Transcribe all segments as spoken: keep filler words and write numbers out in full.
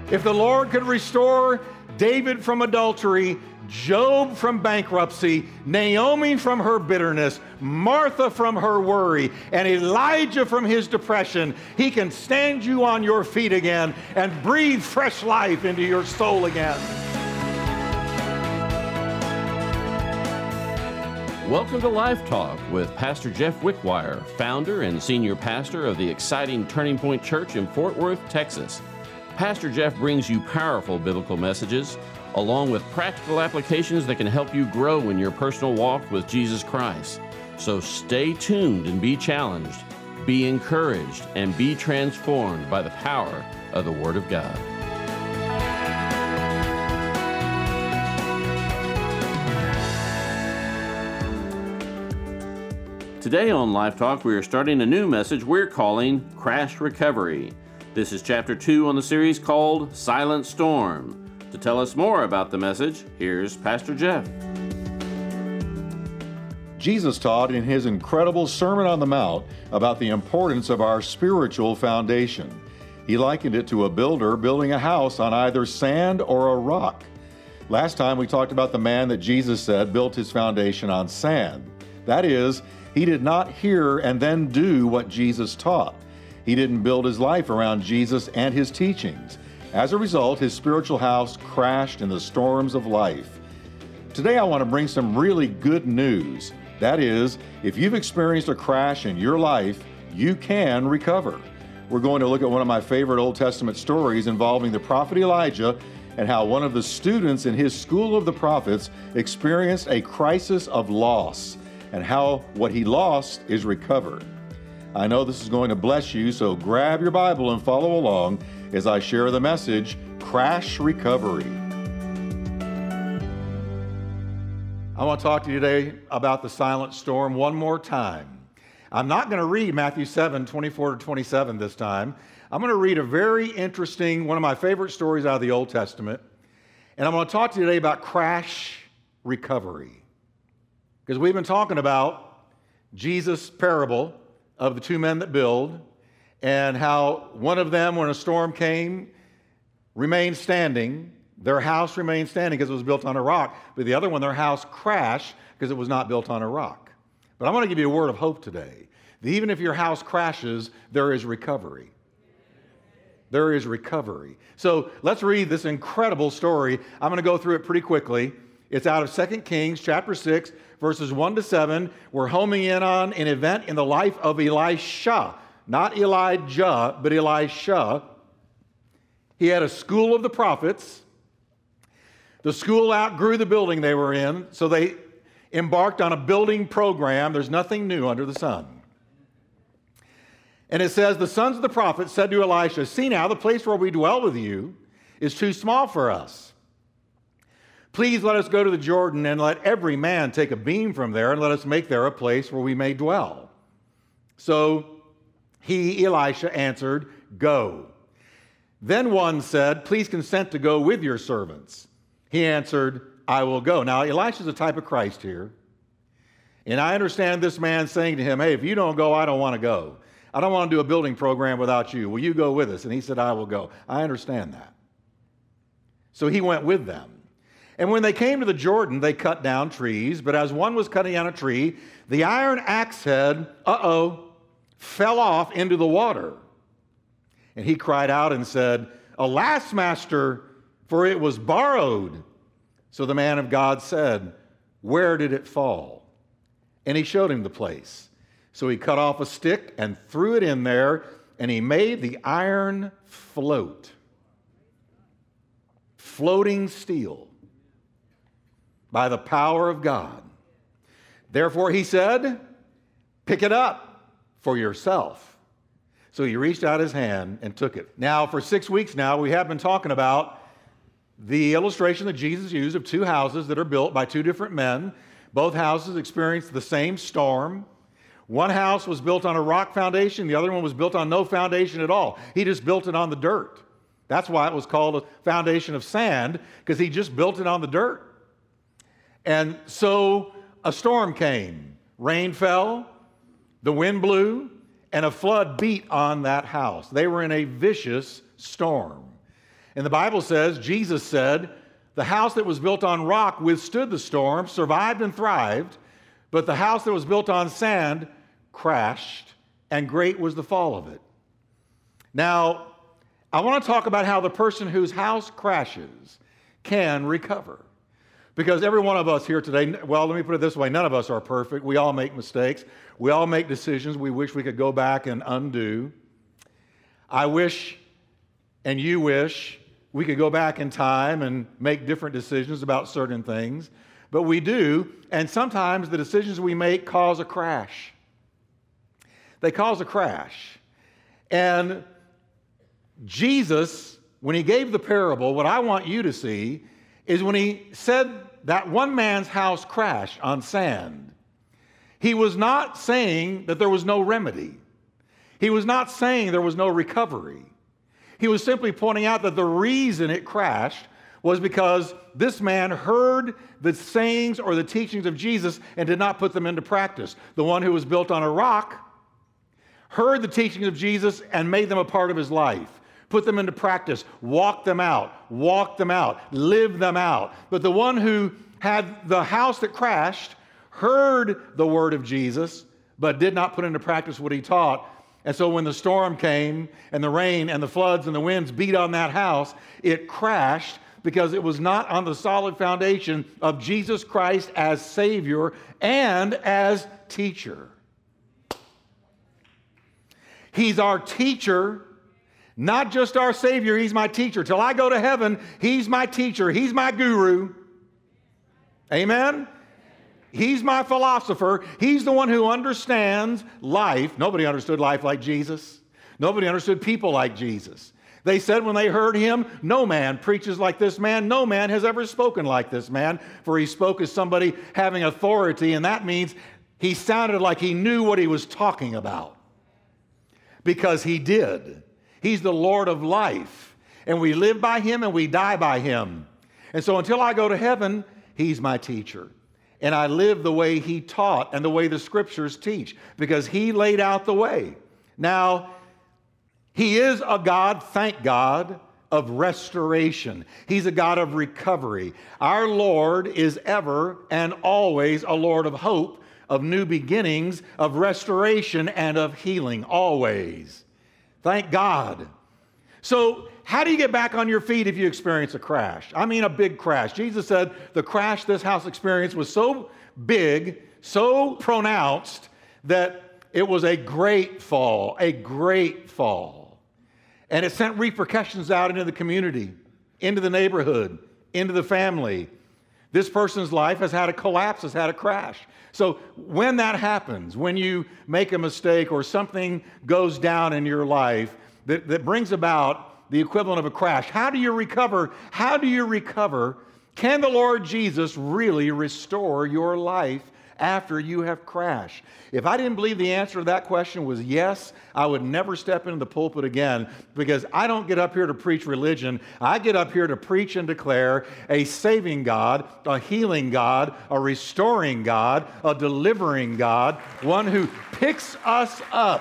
If the Lord could restore David from adultery, Job from bankruptcy, Naomi from her bitterness, Martha from her worry, and Elijah from his depression, he can stand you on your feet again and breathe fresh life into your soul again. Welcome to Life Talk with Pastor Jeff Wickwire, founder and senior pastor of the exciting Turning Point Church in Fort Worth, Texas. Pastor Jeff brings you powerful biblical messages, along with practical applications that can help you grow in your personal walk with Jesus Christ. So stay tuned and be challenged, be encouraged, and be transformed by the power of the Word of God. Today on Life Talk, we are starting a new message we're calling Crash Recovery. This is chapter two on the series called Silent Storm. To tell us more about the message, here's Pastor Jeff. Jesus taught in his incredible Sermon on the Mount about the importance of our spiritual foundation. He likened it to a builder building a house on either sand or a rock. Last time we talked about the man that Jesus said built his foundation on sand. That is, he did not hear and then do what Jesus taught. He didn't build his life around Jesus and his teachings. As a result, his spiritual house crashed in the storms of life. Today, I want to bring some really good news. That is, if you've experienced a crash in your life, you can recover. We're going to look at one of my favorite Old Testament stories involving the prophet Elijah and how one of the students in his school of the prophets experienced a crisis of loss and how what he lost is recovered. I know this is going to bless you, so grab your Bible and follow along as I share the message, Crash Recovery. I want to talk to you today about the silent storm one more time. I'm not going to read Matthew seven, twenty-four to twenty-seven this time. I'm going to read a very interesting, one of my favorite stories out of the Old Testament. And I'm going to talk to you today about crash recovery. Because we've been talking about Jesus' parable of the two men that build, and how one of them, when a storm came, remained standing. Their house remained standing because it was built on a rock. But the other one, their house crashed because it was not built on a rock. But I want to give you a word of hope today. That even if your house crashes, there is recovery. There is recovery. So let's read this incredible story. I'm going to go through it pretty quickly. It's out of Second Kings chapter six, verses one to seven. We're homing in on an event in the life of Elisha. Not Elijah, but Elisha. He had a school of the prophets. The school outgrew the building they were in, so they embarked on a building program. There's nothing new under the sun. And it says, the sons of the prophets said to Elisha, "See now, the place where we dwell with you is too small for us. Please let us go to the Jordan and let every man take a beam from there and let us make there a place where we may dwell." So he, Elisha, answered, "Go." Then one said, "Please consent to go with your servants." He answered, "I will go." Now, Elisha's a type of Christ here. And I understand this man saying to him, "Hey, if you don't go, I don't want to go. I don't want to do a building program without you. Will you go with us?" And he said, "I will go." I understand that. So he went with them. And when they came to the Jordan, they cut down trees. But as one was cutting down a tree, the iron axe head, uh-oh, fell off into the water. And he cried out and said, "Alas, master, for it was borrowed." So the man of God said, "Where did it fall?" And he showed him the place. So he cut off a stick and threw it in there, and he made the iron float. Floating steel. By the power of God. Therefore, he said, "Pick it up for yourself." So he reached out his hand and took it. Now, for six weeks now, we have been talking about the illustration that Jesus used of two houses that are built by two different men. Both houses experienced the same storm. One house was built on a rock foundation. The other one was built on no foundation at all. He just built it on the dirt. That's why it was called a foundation of sand, because he just built it on the dirt. And so a storm came. Rain fell, the wind blew, and a flood beat on that house. They were in a vicious storm. And the Bible says, Jesus said, the house that was built on rock withstood the storm, survived and thrived, but the house that was built on sand crashed, and great was the fall of it. Now, I want to talk about how the person whose house crashes can recover. Because every one of us here today, well, let me put it this way, none of us are perfect. We all make mistakes. We all make decisions we wish we could go back and undo. I wish, and you wish, we could go back in time and make different decisions about certain things. But we do, and sometimes the decisions we make cause a crash. They cause a crash. And Jesus, when he gave the parable, what I want you to see is when he said that one man's house crashed on sand, he was not saying that there was no remedy. He was not saying there was no recovery. He was simply pointing out that the reason it crashed was because this man heard the sayings or the teachings of Jesus and did not put them into practice. The one who was built on a rock heard the teachings of Jesus and made them a part of his life, put them into practice, walked them out, walked them out, lived them out. But the one who had the house that crashed heard the word of Jesus, but did not put into practice what he taught. And so when the storm came and the rain and the floods and the winds beat on that house, it crashed because it was not on the solid foundation of Jesus Christ as Savior and as teacher. He's our teacher, not just our Savior. He's my teacher. Till I go to heaven, he's my teacher. He's my guru. Amen? He's my philosopher. He's the one who understands life. Nobody understood life like Jesus. Nobody understood people like Jesus. They said when they heard him, no man preaches like this man. No man has ever spoken like this man. For he spoke as somebody having authority, and that means he sounded like he knew what he was talking about. Because he did. He's the Lord of life. And we live by him and we die by him. And so until I go to heaven, he's my teacher. And I live the way he taught and the way the scriptures teach, because he laid out the way. Now, he is a God, thank God, of restoration. He's a God of recovery. Our Lord is ever and always a Lord of hope, of new beginnings, of restoration, and of healing, always. Thank God. So, how do you get back on your feet if you experience a crash? I mean a big crash. Jesus said the crash this house experienced was so big, so pronounced, that it was a great fall, a great fall. And it sent repercussions out into the community, into the neighborhood, into the family. This person's life has had a collapse, has had a crash. So when that happens, when you make a mistake or something goes down in your life that, that brings about the equivalent of a crash, how do you recover? How do you recover? Can the Lord Jesus really restore your life after you have crashed? If I didn't believe the answer to that question was yes, I would never step into the pulpit again, because I don't get up here to preach religion. I get up here to preach and declare a saving God, a healing God, a restoring God, a delivering God, one who picks us up.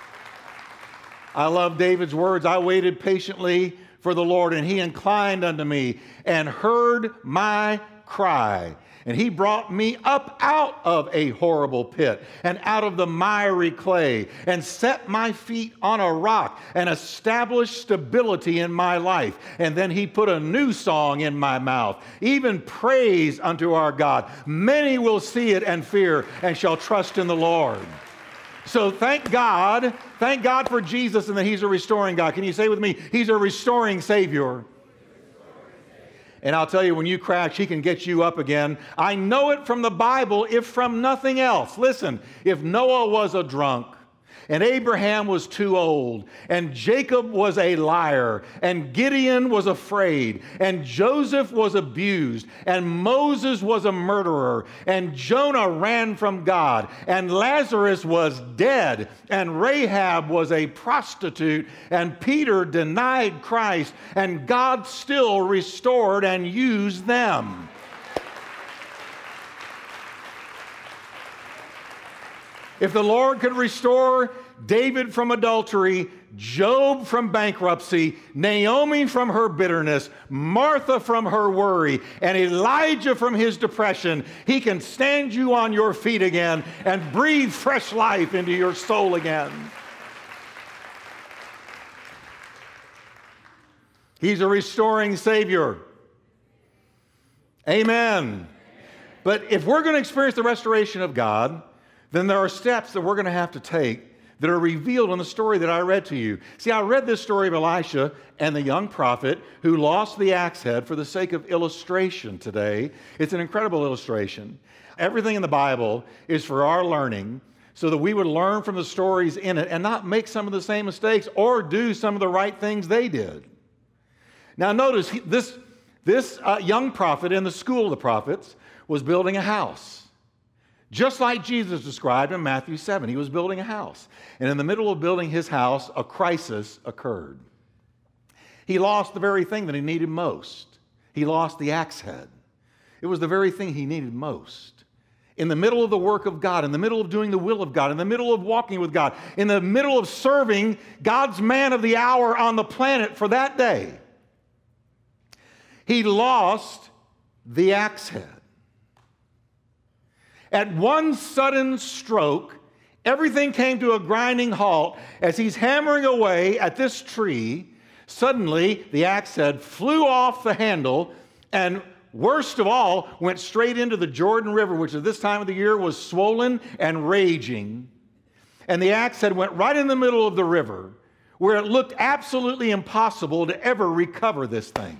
I love David's words. I waited patiently for the Lord, and he inclined unto me and heard my cry. And he brought me up out of a horrible pit and out of the miry clay, and set my feet on a rock and established stability in my life. And then he put a new song in my mouth, even praise unto our God. Many will see it and fear and shall trust in the Lord. So thank God, thank God for Jesus and that he's a restoring God. Can you say with me, he's a restoring Savior? And I'll tell you, when you crash, he can get you up again. I know it from the Bible, if from nothing else. Listen, if Noah was a drunk, and Abraham was too old, and Jacob was a liar, and Gideon was afraid, and Joseph was abused, and Moses was a murderer, and Jonah ran from God, and Lazarus was dead, and Rahab was a prostitute, and Peter denied Christ, and God still restored and used them. If the Lord could restore David from adultery, Job from bankruptcy, Naomi from her bitterness, Martha from her worry, and Elijah from his depression, he can stand you on your feet again and breathe fresh life into your soul again. He's a restoring Savior. Amen. But if we're going to experience the restoration of God, then there are steps that we're going to have to take that are revealed in the story that I read to you. See, I read this story of Elisha and the young prophet who lost the axe head for the sake of illustration today. It's an incredible illustration. Everything in the Bible is for our learning so that we would learn from the stories in it and not make some of the same mistakes or do some of the right things they did. Now notice, he, this, this uh, young prophet in the school of the prophets was building a house. Just like Jesus described in Matthew seven, he was building a house. And in the middle of building his house, a crisis occurred. He lost the very thing that he needed most. He lost the axe head. It was the very thing he needed most. In the middle of the work of God, in the middle of doing the will of God, in the middle of walking with God, in the middle of serving God's man of the hour on the planet for that day, he lost the axe head. At one sudden stroke, everything came to a grinding halt as he's hammering away at this tree. Suddenly, the axe head flew off the handle and, worst of all, went straight into the Jordan River, which at this time of the year was swollen and raging. And the axe head went right in the middle of the river, where it looked absolutely impossible to ever recover this thing.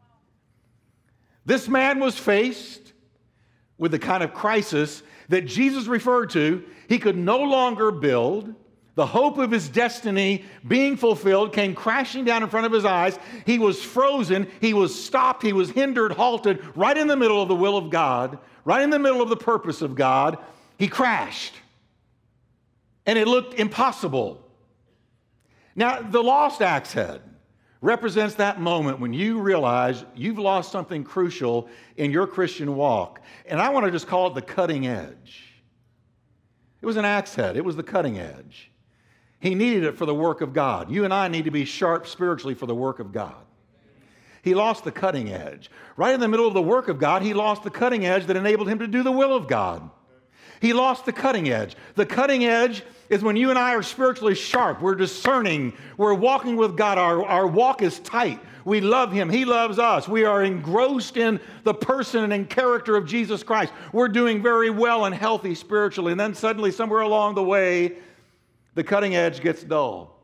This man was faced with the kind of crisis that Jesus referred to. He could no longer build. The hope of his destiny being fulfilled came crashing down in front of his eyes. He was frozen. He was stopped. He was hindered, halted, right in the middle of the will of God, right in the middle of the purpose of God. He crashed. And it looked impossible. Now, the lost axe head represents that moment when you realize you've lost something crucial in your Christian walk. And I want to just call it the cutting edge. It was an axe head. It was the cutting edge. He needed it for the work of God. You and I need to be sharp spiritually for the work of God. He lost the cutting edge. Right in the middle of the work of God, he lost the cutting edge that enabled him to do the will of God. He lost the cutting edge. The cutting edge is when you and I are spiritually sharp. We're discerning. We're walking with God. Our, our walk is tight. We love him. He loves us. We are engrossed in the person and character of Jesus Christ. We're doing very well and healthy spiritually. And then suddenly, somewhere along the way, the cutting edge gets dull.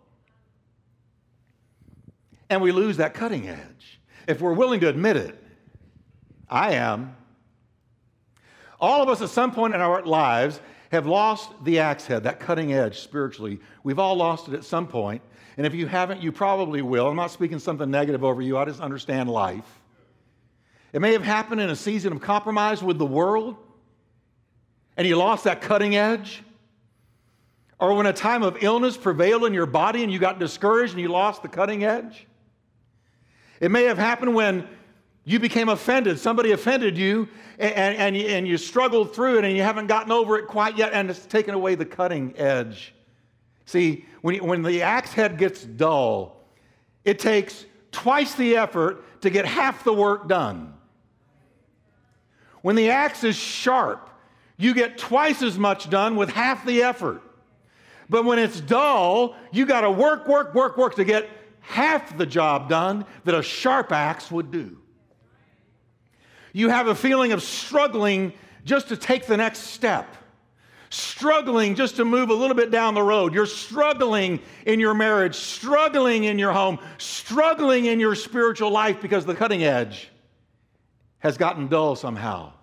And we lose that cutting edge. If we're willing to admit it, I am. All of us at some point in our lives have lost the axe head, that cutting edge spiritually. We've all lost it at some point. And if you haven't, you probably will. I'm not speaking something negative over you. I just understand life. It may have happened in a season of compromise with the world, and you lost that cutting edge. Or when a time of illness prevailed in your body and you got discouraged and you lost the cutting edge. It may have happened when you became offended. Somebody offended you, and, and, and you struggled through it, and you haven't gotten over it quite yet, and it's taken away the cutting edge. See, when, when the axe head gets dull, it takes twice the effort to get half the work done. When the axe is sharp, you get twice as much done with half the effort. But when it's dull, you got to work, work, work, work to get half the job done that a sharp axe would do. You have a feeling of struggling just to take the next step. Struggling just to move a little bit down the road. You're struggling in your marriage, struggling in your home, struggling in your spiritual life because the cutting edge has gotten dull somehow.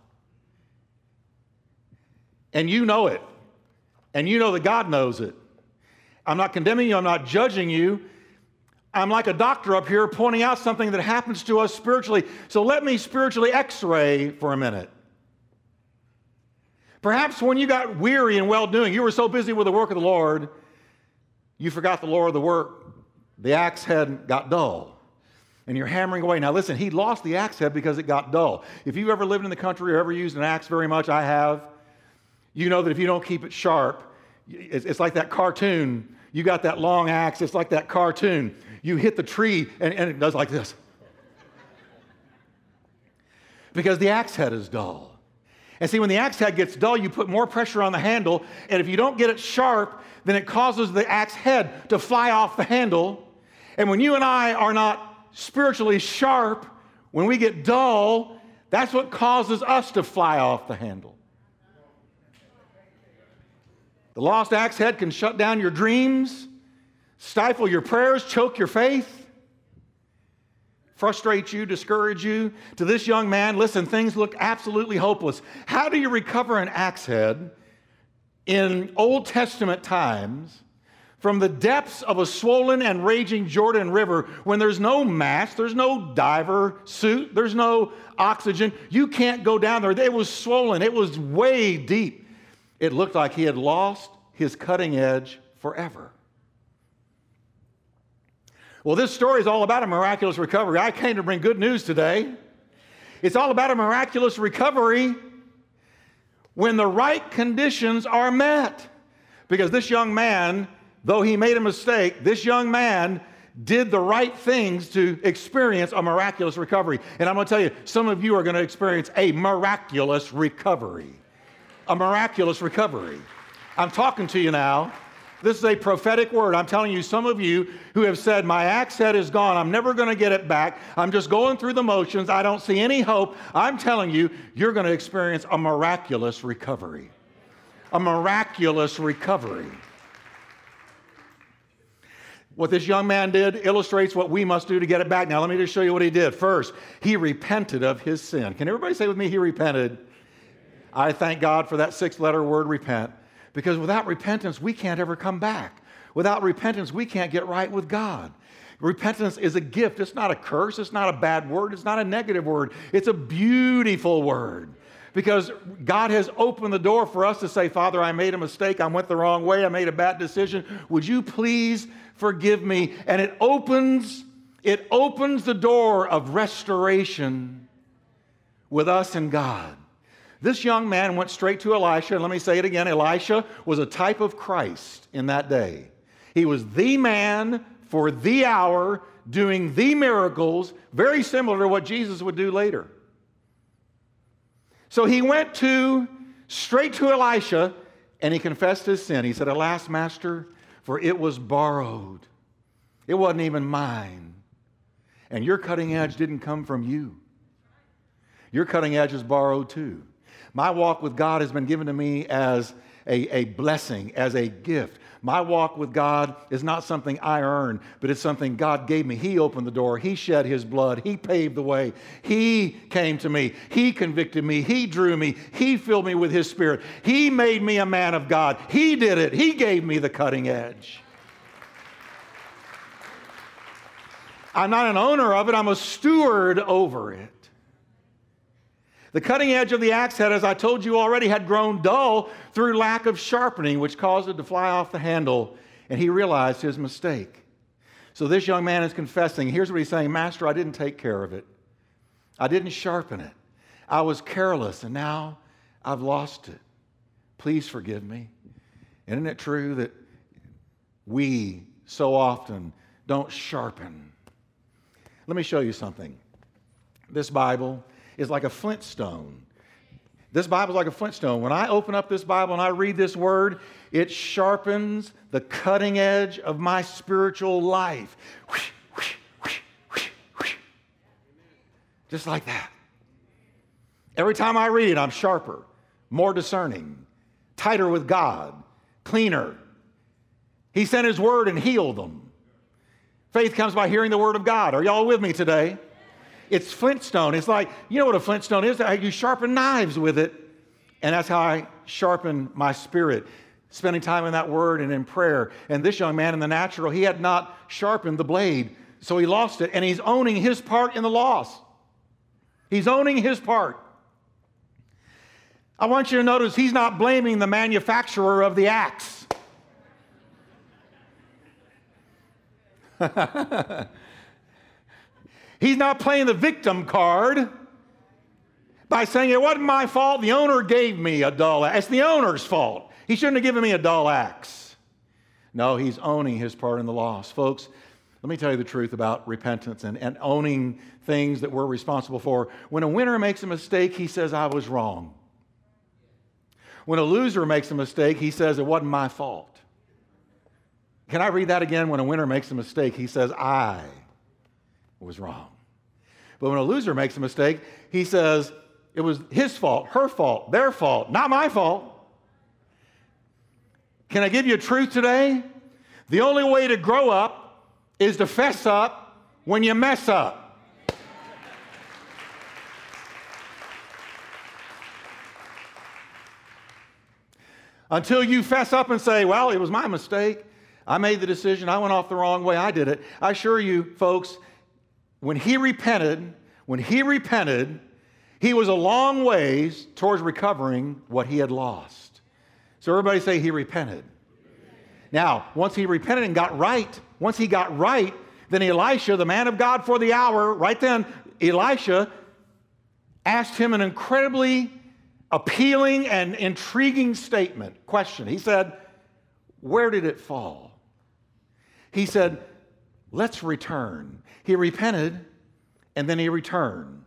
And you know it. And you know that God knows it. I'm not condemning you. I'm not judging you. I'm like a doctor up here pointing out something that happens to us spiritually. So let me spiritually x-ray for a minute. Perhaps when you got weary in well-doing, you were so busy with the work of the Lord, you forgot the Lord of the work. The axe head got dull, and you're hammering away. Now listen, he lost the axe head because it got dull. If you've ever lived in the country or ever used an axe very much, I have, you know that if you don't keep it sharp, it's like that cartoon. you got that long axe. It's like that cartoon. You hit the tree, and, and it does like this. Because the axe head is dull. And see, when the axe head gets dull, you put more pressure on the handle, and if you don't get it sharp, then it causes the axe head to fly off the handle. And when you and I are not spiritually sharp, when we get dull, that's what causes us to fly off the handle. The lost axe head can shut down your dreams, stifle your prayers, choke your faith, frustrate you, discourage you. To this young man, listen, things look absolutely hopeless. How do you recover an axe head in Old Testament times from the depths of a swollen and raging Jordan River when there's no mask, there's no diver suit, there's no oxygen? You can't go down there. It was swollen. It was way deep. It looked like he had lost his cutting edge forever. Well, this story is all about a miraculous recovery. I came to bring good news today. It's all about a miraculous recovery when the right conditions are met. Because this young man, though he made a mistake, this young man did the right things to experience a miraculous recovery. And I'm going to tell you, some of you are going to experience a miraculous recovery. A miraculous recovery. I'm talking to you now. This is a prophetic word. I'm telling you, some of you who have said, my axe head is gone. I'm never going to get it back. I'm just going through the motions. I don't see any hope. I'm telling you, you're going to experience a miraculous recovery. A miraculous recovery. What this young man did illustrates what we must do to get it back. Now, let me just show you what he did. First, he repented of his sin. Can everybody say with me, he repented? I thank God for that six-letter word, repent. Because without repentance, we can't ever come back. Without repentance, we can't get right with God. Repentance is a gift. It's not a curse. It's not a bad word. It's not a negative word. It's a beautiful word. Because God has opened the door for us to say, Father, I made a mistake. I went the wrong way. I made a bad decision. Would you please forgive me? And it opens, it opens the door of restoration with us and God. This young man went straight to Elisha, and let me say it again, Elisha was a type of Christ in that day. He was the man for the hour, doing the miracles, very similar to what Jesus would do later. So he went to, straight to Elisha, and he confessed his sin. He said, alas, master, for it was borrowed. It wasn't even mine. And your cutting edge didn't come from you. Your cutting edge is borrowed too. My walk with God has been given to me as a, a blessing, as a gift. My walk with God is not something I earn, but it's something God gave me. He opened the door. He shed His blood. He paved the way. He came to me. He convicted me. He drew me. He filled me with His Spirit. He made me a man of God. He did it. He gave me the cutting edge. I'm not an owner of it. I'm a steward over it. The cutting edge of the axe head, as I told you already, had grown dull through lack of sharpening, which caused it to fly off the handle, and he realized his mistake. So this young man is confessing. Here's what he's saying, Master, I didn't take care of it. I didn't sharpen it. I was careless, and now I've lost it. Please forgive me. Isn't it true that we so often don't sharpen? Let me show you something. This Bible is like a flintstone. This Bible is like a flintstone. When I open up this Bible and I read this word, it sharpens the cutting edge of my spiritual life. Just like that. Every time I read it, I'm sharper, more discerning, tighter with God, cleaner. He sent His word and healed them. Faith comes by hearing the word of God. Are y'all with me today? It's flintstone. It's like, you know what a flintstone is? You sharpen knives with it. And that's how I sharpen my spirit, spending time in that word and in prayer. And this young man in the natural, he had not sharpened the blade, so he lost it. And he's owning his part in the loss. He's owning his part. I want you to notice he's not blaming the manufacturer of the axe. He's not playing the victim card by saying, it wasn't my fault, the owner gave me a dull axe. It's the owner's fault. He shouldn't have given me a dull axe. No, he's owning his part in the loss. Folks, let me tell you the truth about repentance and, and owning things that we're responsible for. When a winner makes a mistake, he says, I was wrong. When a loser makes a mistake, he says, it wasn't my fault. Can I read that again? When a winner makes a mistake, he says, I was wrong. But when a loser makes a mistake, he says, it was his fault, her fault, their fault, not my fault. Can I give you a truth today? The only way to grow up is to fess up when you mess up. Until you fess up and say, well, it was my mistake. I made the decision. I went off the wrong way. I did it. I assure you, folks, when he repented, when he repented, he was a long ways towards recovering what he had lost. So everybody say he repented. Now, once he repented and got right, once he got right, then Elisha, the man of God for the hour, right then, Elisha asked him an incredibly appealing and intriguing statement, question. He said, where did it fall? He said, let's return. He repented, and then he returned.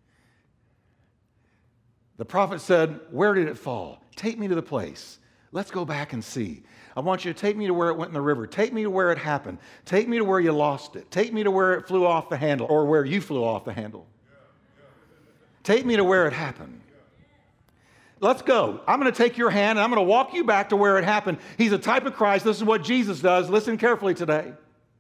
The prophet said, where did it fall? Take me to the place. Let's go back and see. I want you to take me to where it went in the river. Take me to where it happened. Take me to where you lost it. Take me to where it flew off the handle or where you flew off the handle. Take me to where it happened. Let's go. I'm going to take your hand and I'm going to walk you back to where it happened. He's a type of Christ. This is what Jesus does. Listen carefully today.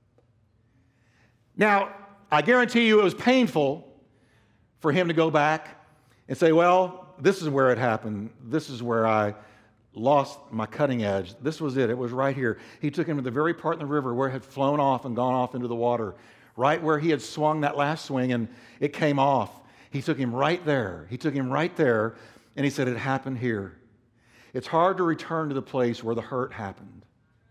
Now, I guarantee you it was painful for him to go back and say, well, this is where it happened. This is where I lost my cutting edge. This was it. It was right here. He took him to the very part in the river where it had flown off and gone off into the water, right where he had swung that last swing and it came off. He took him right there. He took him right there and he said, it happened here. It's hard to return to the place where the hurt happened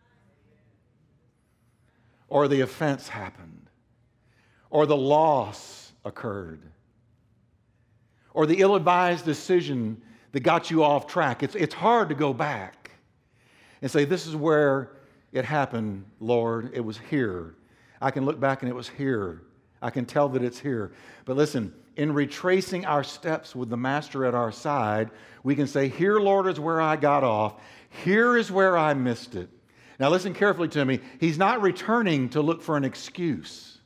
or the offense happened or the loss occurred or the ill-advised decision that got you off track. It's, it's hard to go back and say, this is where it happened, Lord. It was here. I can look back and it was here. I can tell that it's here. But listen, in retracing our steps with the Master at our side, we can say, here, Lord, is where I got off. Here is where I missed it. Now listen carefully to me. He's not returning to look for an excuse.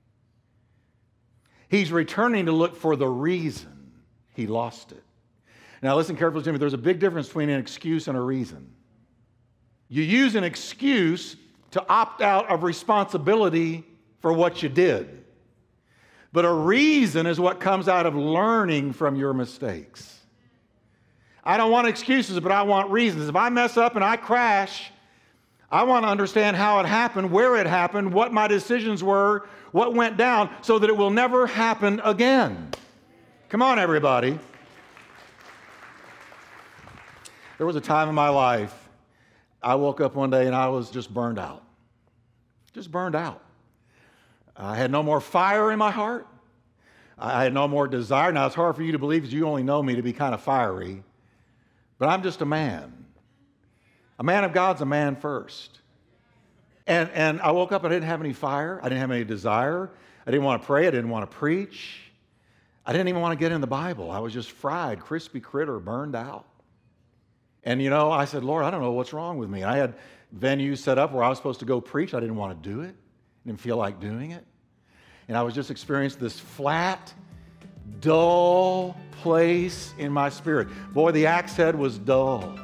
He's returning to look for the reason he lost it. Now listen carefully to me. There's a big difference between an excuse and a reason. You use an excuse to opt out of responsibility for what you did. But a reason is what comes out of learning from your mistakes. I don't want excuses, but I want reasons. If I mess up and I crash, I want to understand how it happened, where it happened, what my decisions were, what went down, so that it will never happen again. Come on, everybody. There was a time in my life, I woke up one day and I was just burned out. Just burned out. I had no more fire in my heart. I had no more desire. Now, it's hard for you to believe because you only know me to be kind of fiery. But I'm just a man. A man of God's a man first. And, and I woke up and I didn't have any fire. I didn't have any desire. I didn't want to pray. I didn't want to preach. I didn't even want to get in the Bible. I was just fried, crispy critter, burned out. And, you know, I said, Lord, I don't know what's wrong with me. I had venues set up where I was supposed to go preach. I didn't want to do it. I didn't feel like doing it. And I was just experiencing this flat, dull place in my spirit. Boy, the axe head was dull.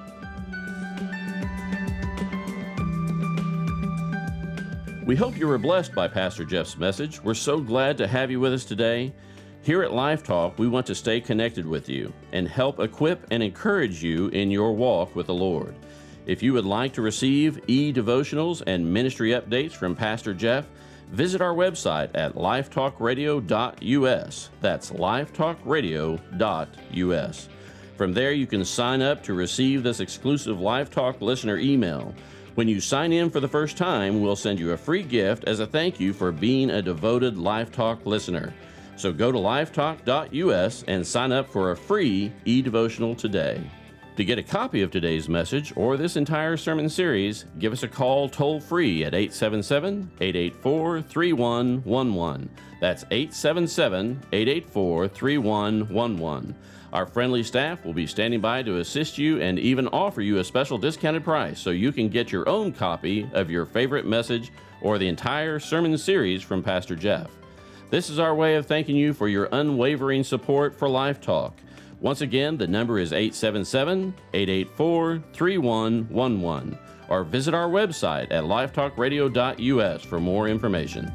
We hope you were blessed by Pastor Jeff's message. We're so glad to have you with us today. Here at Life Talk, we want to stay connected with you and help equip and encourage you in your walk with the Lord. If you would like to receive e-devotionals and ministry updates from Pastor Jeff, visit our website at lifetalk radio dot u s. That's lifetalk radio dot u s. From there, you can sign up to receive this exclusive Life Talk listener email. When you sign in for the first time, we'll send you a free gift as a thank you for being a devoted Life Talk listener. So go to lifetalk dot u s and sign up for a free e-devotional today. To get a copy of today's message or this entire sermon series, give us a call toll-free at eight seven seven, eight eight four, three one one one. That's eight seven seven, eight eight four, three one one one. Our friendly staff will be standing by to assist you and even offer you a special discounted price so you can get your own copy of your favorite message or the entire sermon series from Pastor Jeff. This is our way of thanking you for your unwavering support for Life Talk. Once again, the number is eight seven seven, eight eight four, three one one one, or visit our website at lifetalk radio dot u s for more information.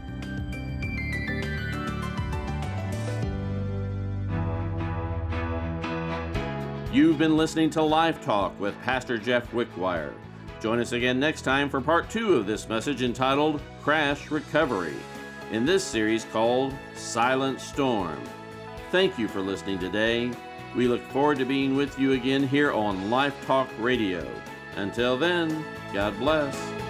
You've been listening to Life Talk with Pastor Jeff Wickwire. Join us again next time for part two of this message entitled Crash Recovery, in this series called Silent Storm. Thank you for listening today. We look forward to being with you again here on Life Talk Radio. Until then, God bless.